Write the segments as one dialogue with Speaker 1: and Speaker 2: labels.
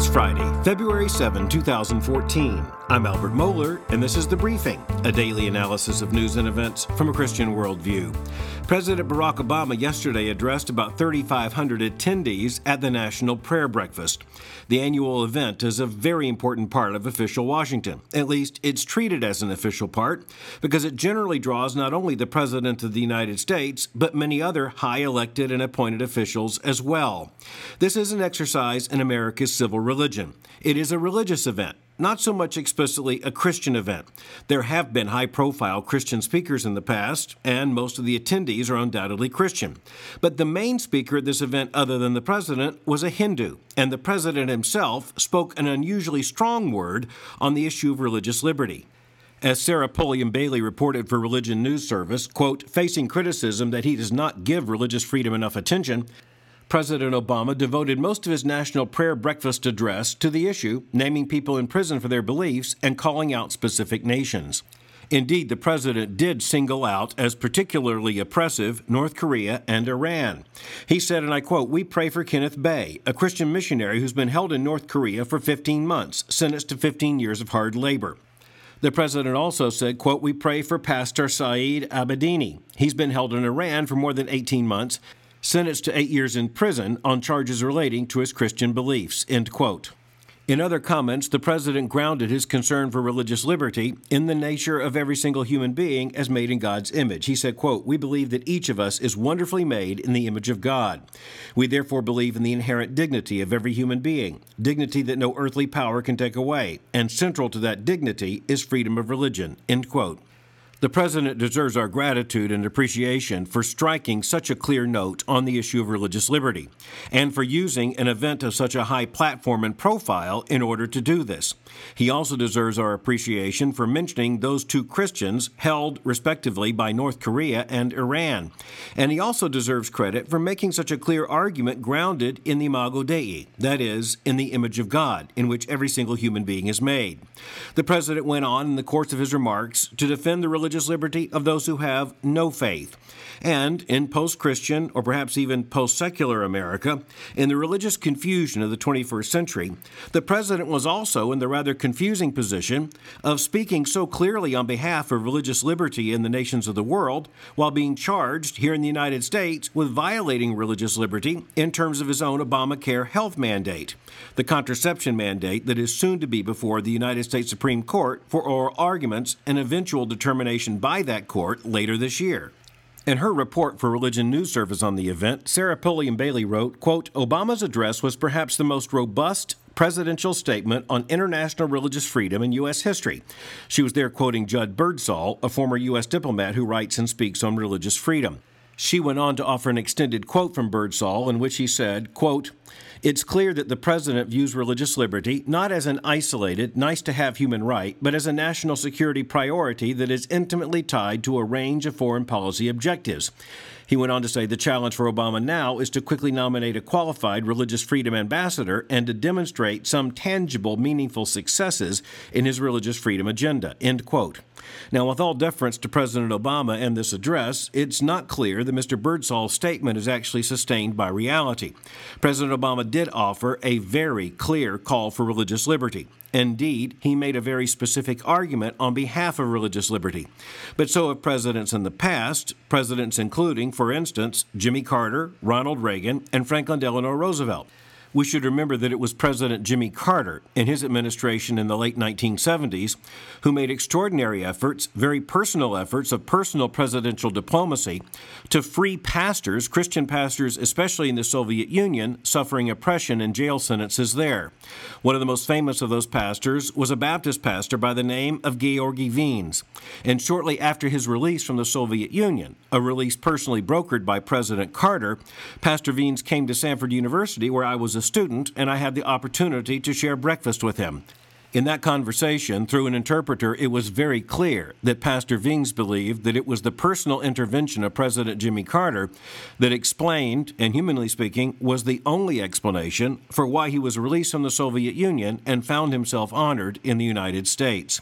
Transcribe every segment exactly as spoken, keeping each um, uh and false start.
Speaker 1: It's Friday, February seventh, two thousand fourteen. I'm Albert Mohler, and this is The Briefing, a daily analysis of news and events from a Christian worldview. President Barack Obama yesterday addressed about thirty-five hundred attendees at the National Prayer Breakfast. The annual event is a very important part of official Washington. At least it's treated as an official part because it generally draws not only the President of the United States, but many other high elected and appointed officials as well. This is an exercise in America's civil religion. It is a religious event, not so much explicitly a Christian event. There have been high-profile Christian speakers in the past, and most of the attendees are undoubtedly Christian. But the main speaker at this event, other than the president, was a Hindu, and the president himself spoke an unusually strong word on the issue of religious liberty. As Sarah Pulliam Bailey reported for Religion News Service, quote, facing criticism that he does not give religious freedom enough attention, President Obama devoted most of his National Prayer Breakfast address to the issue, naming people in prison for their beliefs and calling out specific nations. Indeed, the president did single out as particularly oppressive North Korea and Iran. He said, and I quote, "We pray for Kenneth Bae, a Christian missionary who's been held in North Korea for fifteen months, sentenced to fifteen years of hard labor." The president also said, quote, "We pray for Pastor Saeed Abedini. He's been held in Iran for more than eighteen months, sentenced to eight years in prison on charges relating to his Christian beliefs," end quote. In other comments, the president grounded his concern for religious liberty in the nature of every single human being as made in God's image. He said, quote, "We believe that each of us is wonderfully made in the image of God. We therefore believe in the inherent dignity of every human being, dignity that no earthly power can take away, and central to that dignity is freedom of religion," end quote. The president deserves our gratitude and appreciation for striking such a clear note on the issue of religious liberty, and for using an event of such a high platform and profile in order to do this. He also deserves our appreciation for mentioning those two Christians held respectively by North Korea and Iran. And he also deserves credit for making such a clear argument grounded in the Imago Dei, that is, in the image of God, in which every single human being is made. The president went on in the course of his remarks to defend the religious liberty of those who have no faith. And in post-Christian, or perhaps even post-secular America, in the religious confusion of the twenty-first century, the president was also in the rather confusing position of speaking so clearly on behalf of religious liberty in the nations of the world, while being charged here in the United States with violating religious liberty in terms of his own Obamacare health mandate, the contraception mandate that is soon to be before the United States Supreme Court for oral arguments and eventual determination by that court later this year. In her report for Religion News Service on the event, Sarah Pulliam Bailey wrote, quote, "Obama's address was perhaps the most robust presidential statement on international religious freedom in U S history." She was there quoting Judd Birdsall, a former U S diplomat who writes and speaks on religious freedom. She went on to offer an extended quote from Birdsall in which he said, quote, "It's clear that the president views religious liberty not as an isolated, nice-to-have human right, but as a national security priority that is intimately tied to a range of foreign policy objectives." He went on to say the challenge for Obama now is to quickly nominate a qualified religious freedom ambassador and to demonstrate some tangible, meaningful successes in his religious freedom agenda, end quote. Now, with all deference to President Obama and this address, it's not clear that Mister Birdsall's statement is actually sustained by reality. President Obama did offer a very clear call for religious liberty. Indeed, he made a very specific argument on behalf of religious liberty. But so have presidents in the past, presidents including, for instance, Jimmy Carter, Ronald Reagan, and Franklin Delano Roosevelt. We should remember that it was President Jimmy Carter in his administration in the late nineteen seventies who made extraordinary efforts, very personal efforts of personal presidential diplomacy to free pastors, Christian pastors, especially in the Soviet Union, suffering oppression and jail sentences there. One of the most famous of those pastors was a Baptist pastor by the name of Georgy Wiens. And shortly after his release from the Soviet Union, a release personally brokered by President Carter, Pastor Wiens came to Samford University, where I was a student, and I had the opportunity to share breakfast with him. In that conversation, through an interpreter, it was very clear that Pastor Wiens believed that it was the personal intervention of President Jimmy Carter that explained, and humanly speaking, was the only explanation for why he was released from the Soviet Union and found himself honored in the United States.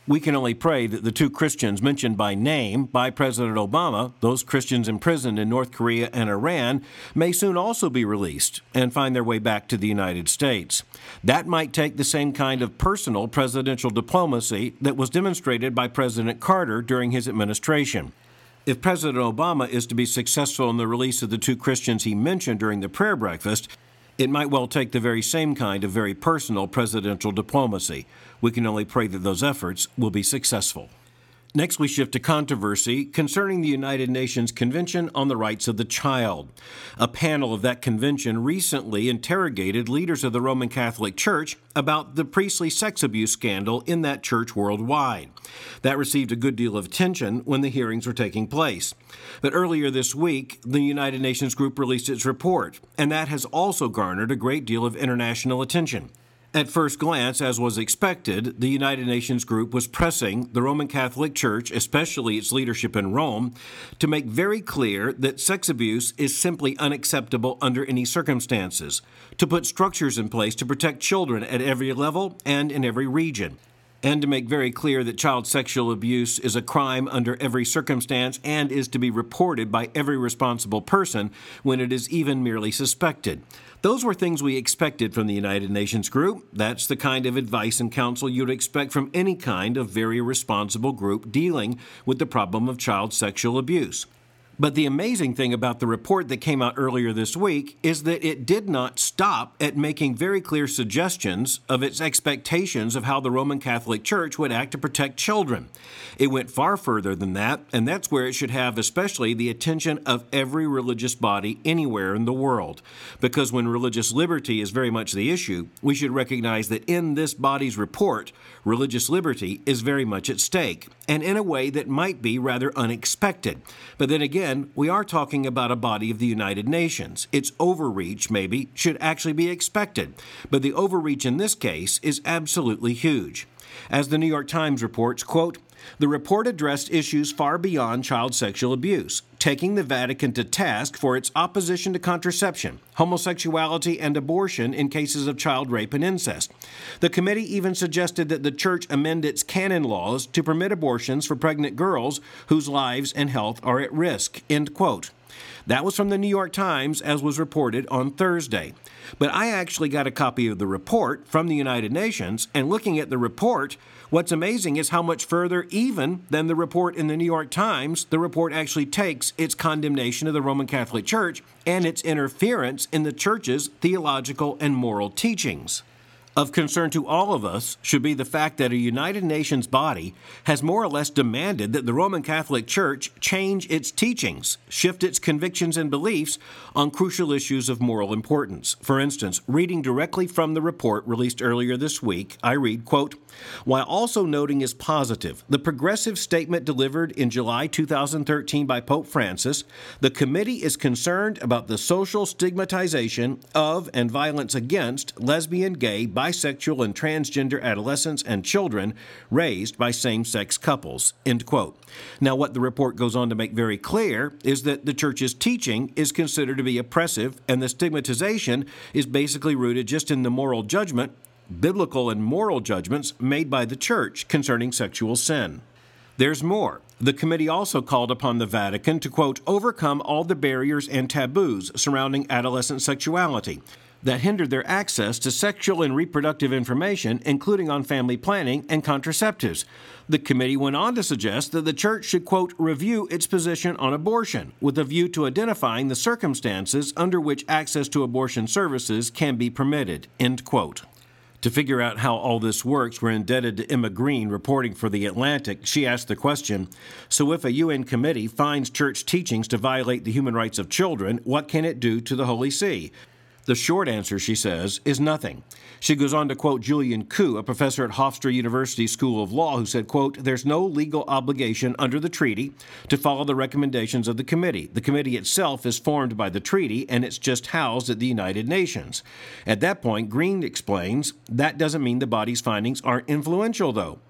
Speaker 1: We can only pray that the two Christians mentioned by name by President Obama, those Christians imprisoned in North Korea and Iran, may soon also be released and find their way back to the United States. That might take the same kind of personal presidential diplomacy that was demonstrated by President Carter during his administration. If President Obama is to be successful in the release of the two Christians he mentioned during the prayer breakfast, it might well take the very same kind of very personal presidential diplomacy. We can only pray that those efforts will be successful. Next, we shift to controversy concerning the United Nations Convention on the Rights of the Child. A panel of that convention recently interrogated leaders of the Roman Catholic Church about the priestly sex abuse scandal in that church worldwide. That received a good deal of attention when the hearings were taking place. But earlier this week, the United Nations group released its report, and that has also garnered a great deal of international attention. At first glance, as was expected, the United Nations group was pressing the Roman Catholic Church, especially its leadership in Rome, to make very clear that sex abuse is simply unacceptable under any circumstances, to put structures in place to protect children at every level and in every region, and to make very clear that child sexual abuse is a crime under every circumstance and is to be reported by every responsible person when it is even merely suspected. Those were things we expected from the United Nations group. That's the kind of advice and counsel you'd expect from any kind of very responsible group dealing with the problem of child sexual abuse. But the amazing thing about the report that came out earlier this week is that it did not stop at making very clear suggestions of its expectations of how the Roman Catholic Church would act to protect children. It went far further than that, and that's where it should have especially the attention of every religious body anywhere in the world. Because when religious liberty is very much the issue, we should recognize that in this body's report, religious liberty is very much at stake, and in a way that might be rather unexpected. But then again, we are talking about a body of the United Nations. Its overreach, maybe, should actually be expected, but the overreach in this case is absolutely huge. As the New York Times reports, quote, "The report addressed issues far beyond child sexual abuse, taking the Vatican to task for its opposition to contraception, homosexuality, and abortion in cases of child rape and incest. The committee even suggested that the Church amend its canon laws to permit abortions for pregnant girls whose lives and health are at risk," end quote. That was from the New York Times, as was reported on Thursday. But I actually got a copy of the report from the United Nations, and looking at the report, what's amazing is how much further even than the report in the New York Times, the report actually takes its condemnation of the Roman Catholic Church and its interference in the Church's theological and moral teachings. Of concern to all of us should be the fact that a United Nations body has more or less demanded that the Roman Catholic Church change its teachings, shift its convictions and beliefs on crucial issues of moral importance. For instance, reading directly from the report released earlier this week, I read, quote, "While also noting as positive the progressive statement delivered in July two thousand thirteen by Pope Francis, the committee is concerned about the social stigmatization of and violence against lesbian, gay, bisexual, and transgender adolescents and children raised by same-sex couples," end quote. Now, what the report goes on to make very clear is that the Church's teaching is considered to be oppressive, and the stigmatization is basically rooted just in the moral judgment, biblical and moral judgments made by the Church concerning sexual sin. There's more. The committee also called upon the Vatican to, quote, "overcome all the barriers and taboos surrounding adolescent sexuality that hindered their access to sexual and reproductive information, including on family planning and contraceptives." The committee went on to suggest that the Church should, quote, "review its position on abortion with a view to identifying the circumstances under which access to abortion services can be permitted," end quote. To figure out how all this works, we're indebted to Emma Green, reporting for The Atlantic. She asked the question, so if a U N committee finds church teachings to violate the human rights of children, what can it do to the Holy See? The short answer, she says, is nothing. She goes on to quote Julian Koo, a professor at Hofstra University School of Law, who said, quote, "There's no legal obligation under the treaty to follow the recommendations of the committee. The committee itself is formed by the treaty, and it's just housed at the United Nations." At that point, Green explains, that doesn't mean the body's findings aren't influential, though.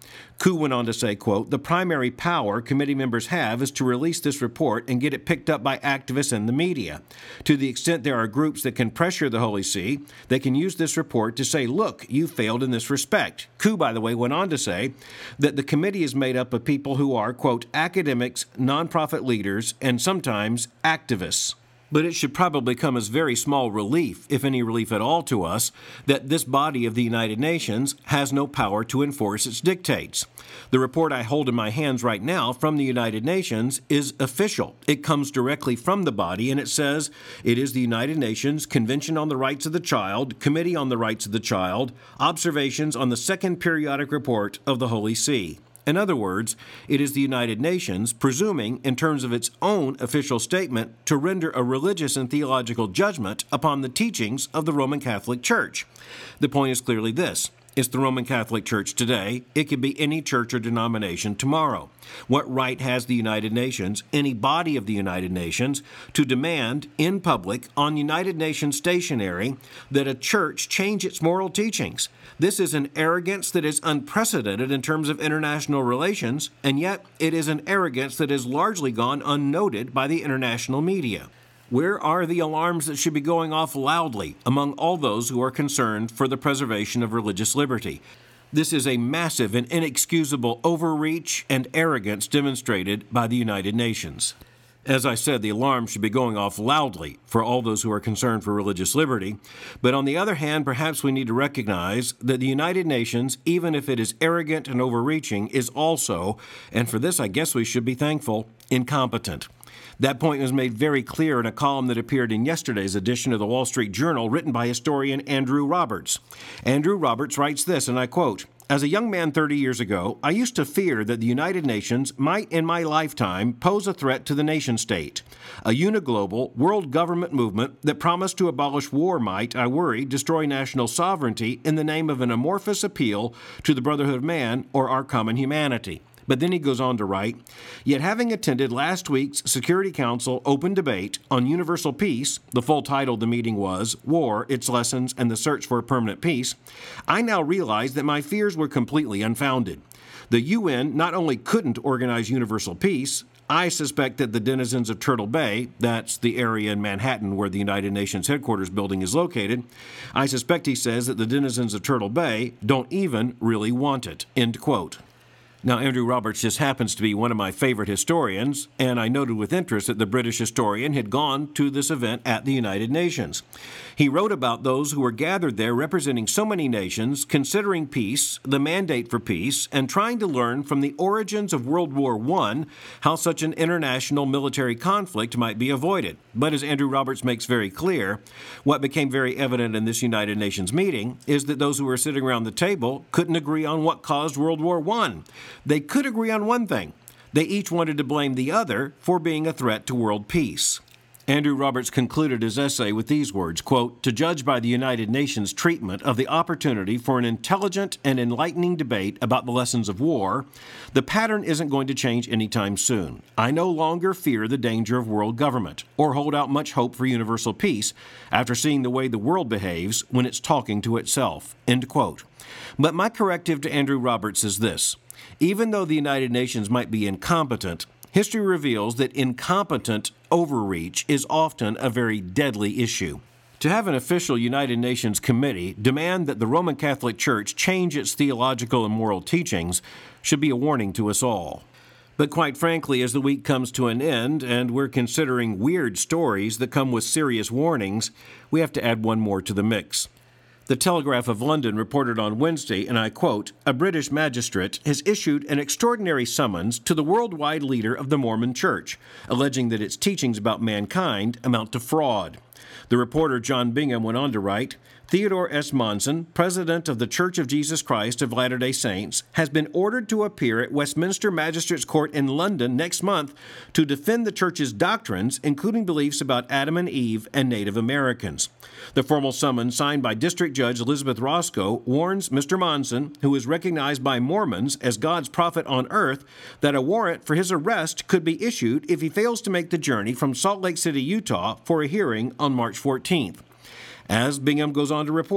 Speaker 1: Koo went on to say, quote, "The primary power committee members have is to release this report and get it picked up by activists and the media. To the extent there are groups that can pressure the Holy See, they can use this report to say, look, you failed in this respect." Koo, by the way, went on to say that the committee is made up of people who are, quote, "academics, nonprofit leaders, and sometimes activists." But it should probably come as very small relief, if any relief at all to us, that this body of the United Nations has no power to enforce its dictates. The report I hold in my hands right now from the United Nations is official. It comes directly from the body, and it says it is the United Nations Convention on the Rights of the Child, Committee on the Rights of the Child, Observations on the Second Periodic Report of the Holy See. In other words, it is the United Nations presuming, in terms of its own official statement, to render a religious and theological judgment upon the teachings of the Roman Catholic Church. The point is clearly this. It's the Roman Catholic Church today. It could be any church or denomination tomorrow. What right has the United Nations, any body of the United Nations, to demand in public on United Nations stationery that a church change its moral teachings? This is an arrogance that is unprecedented in terms of international relations, and yet it is an arrogance that has largely gone unnoted by the international media. Where are the alarms that should be going off loudly among all those who are concerned for the preservation of religious liberty? This is a massive and inexcusable overreach and arrogance demonstrated by the United Nations. As I said, the alarm should be going off loudly for all those who are concerned for religious liberty. But on the other hand, perhaps we need to recognize that the United Nations, even if it is arrogant and overreaching, is also, and for this I guess we should be thankful, incompetent. That point was made very clear in a column that appeared in yesterday's edition of the Wall Street Journal, written by historian Andrew Roberts. Andrew Roberts writes this, and I quote, "As a young man thirty years ago, I used to fear that the United Nations might in my lifetime pose a threat to the nation-state. A uniglobal world government movement that promised to abolish war might, I worried, destroy national sovereignty in the name of an amorphous appeal to the brotherhood of man or our common humanity." But then he goes on to write, "Yet having attended last week's Security Council open debate on universal peace," the full title of the meeting was War, Its Lessons, and the Search for Permanent Peace, "I now realize that my fears were completely unfounded. The U N not only couldn't organize universal peace, I suspect that the denizens of Turtle Bay, that's the area in Manhattan where the United Nations headquarters building is located, I suspect, he says, that the denizens of Turtle Bay don't even really want it," end quote. Now, Andrew Roberts just happens to be one of my favorite historians, and I noted with interest that the British historian had gone to this event at the United Nations. He wrote about those who were gathered there representing so many nations, considering peace, the mandate for peace, and trying to learn from the origins of World War One how such an international military conflict might be avoided. But as Andrew Roberts makes very clear, what became very evident in this United Nations meeting is that those who were sitting around the table couldn't agree on what caused World War One. They could agree on one thing. They each wanted to blame the other for being a threat to world peace. Andrew Roberts concluded his essay with these words, quote, "To judge by the United Nations treatment of the opportunity for an intelligent and enlightening debate about the lessons of war, the pattern isn't going to change anytime soon. I no longer fear the danger of world government or hold out much hope for universal peace after seeing the way the world behaves when it's talking to itself," end quote. But my corrective to Andrew Roberts is this. Even though the United Nations might be incompetent, history reveals that incompetent overreach is often a very deadly issue. To have an official United Nations committee demand that the Roman Catholic Church change its theological and moral teachings should be a warning to us all. But quite frankly, as the week comes to an end and we're considering weird stories that come with serious warnings, we have to add one more to the mix. The Telegraph of London reported on Wednesday, and I quote, "A British magistrate has issued an extraordinary summons to the worldwide leader of the Mormon Church, alleging that its teachings about mankind amount to fraud." The reporter John Bingham went on to write, "Theodore S. Monson, president of the Church of Jesus Christ of Latter-day Saints, has been ordered to appear at Westminster Magistrates Court in London next month to defend the church's doctrines, including beliefs about Adam and Eve and Native Americans." The formal summons, signed by District Judge Elizabeth Roscoe, warns Mister Monson, who is recognized by Mormons as God's prophet on earth, that a warrant for his arrest could be issued if he fails to make the journey from Salt Lake City, Utah, for a hearing on March fourteenth. As Bingham goes on to report,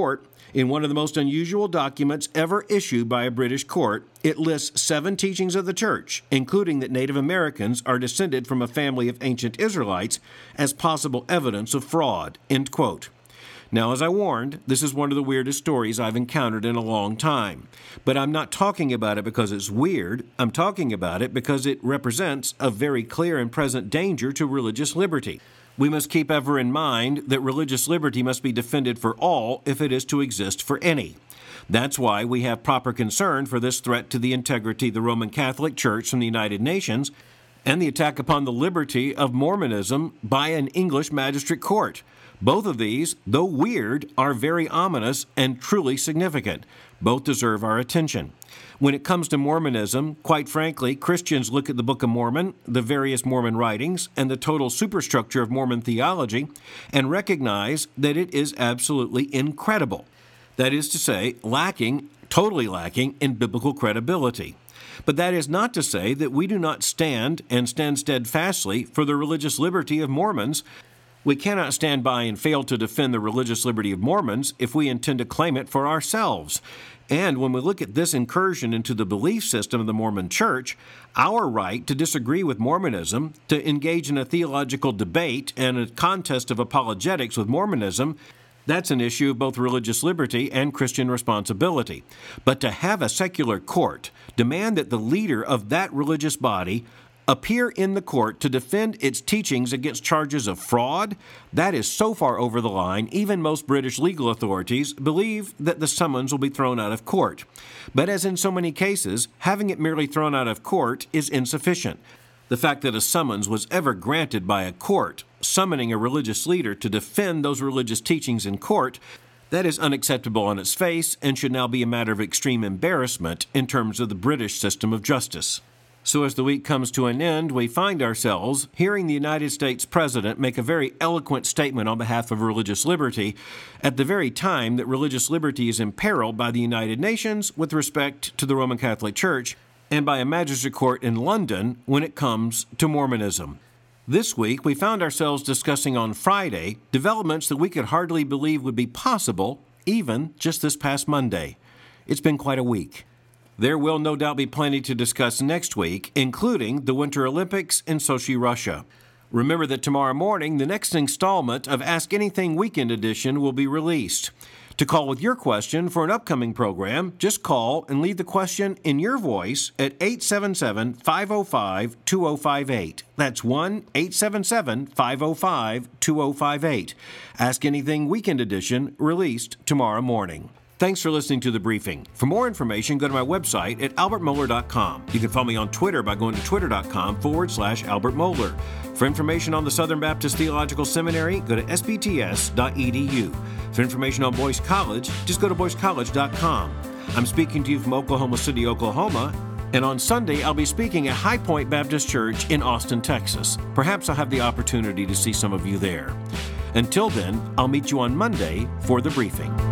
Speaker 1: In one of the most unusual documents ever issued by a British court, it lists seven teachings of the church, including that Native Americans are descended from a family of ancient Israelites, as possible evidence of fraud, end quote. Now, as I warned, this is one of the weirdest stories I've encountered in a long time. But I'm not talking about it because it's weird. I'm talking about it because it represents a very clear and present danger to religious liberty. We must keep ever in mind that religious liberty must be defended for all if it is to exist for any. That's why we have proper concern for this threat to the integrity of the Roman Catholic Church from the United Nations and the attack upon the liberty of Mormonism by an English magistrate court. Both of these, though weird, are very ominous and truly significant. Both deserve our attention. When it comes to Mormonism, quite frankly, Christians look at the Book of Mormon, the various Mormon writings, and the total superstructure of Mormon theology, and recognize that it is absolutely incredible. That is to say, lacking, totally lacking, in biblical credibility. But that is not to say that we do not stand and stand steadfastly for the religious liberty of Mormons. We cannot stand by and fail to defend the religious liberty of Mormons if we intend to claim it for ourselves. And when we look at this incursion into the belief system of the Mormon Church, our right to disagree with Mormonism, to engage in a theological debate and a contest of apologetics with Mormonism, that's an issue of both religious liberty and Christian responsibility. But to have a secular court demand that the leader of that religious body appear in the court to defend its teachings against charges of fraud, that is so far over the line, even most British legal authorities believe that the summons will be thrown out of court. But as in so many cases, having it merely thrown out of court is insufficient. The fact that a summons was ever granted by a court, summoning a religious leader to defend those religious teachings in court, that is unacceptable on its face and should now be a matter of extreme embarrassment in terms of the British system of justice. So as the week comes to an end, we find ourselves hearing the United States President make a very eloquent statement on behalf of religious liberty at the very time that religious liberty is imperiled by the United Nations with respect to the Roman Catholic Church and by a magistrate court in London when it comes to Mormonism. This week, we found ourselves discussing on Friday developments that we could hardly believe would be possible even just this past Monday. It's been quite a week. There will no doubt be plenty to discuss next week, including the Winter Olympics in Sochi, Russia. Remember that tomorrow morning, the next installment of Ask Anything Weekend Edition will be released. To call with your question for an upcoming program, just call and leave the question in your voice at eight seven seven, five oh five, two oh five eight. That's one eight seven seven, five oh five, two oh five eight. Ask Anything Weekend Edition, released tomorrow morning. Thanks for listening to The Briefing. For more information, go to my website at albert mohler dot com. You can follow me on Twitter by going to twitter.com forward slash Albert Mohler. For information on the Southern Baptist Theological Seminary, go to s b t s dot e d u. For information on Boyce College, just go to boyce college dot com. I'm speaking to you from Oklahoma City, Oklahoma, and on Sunday I'll be speaking at High Point Baptist Church in Austin, Texas. Perhaps I'll have the opportunity to see some of you there. Until then, I'll meet you on Monday for The Briefing.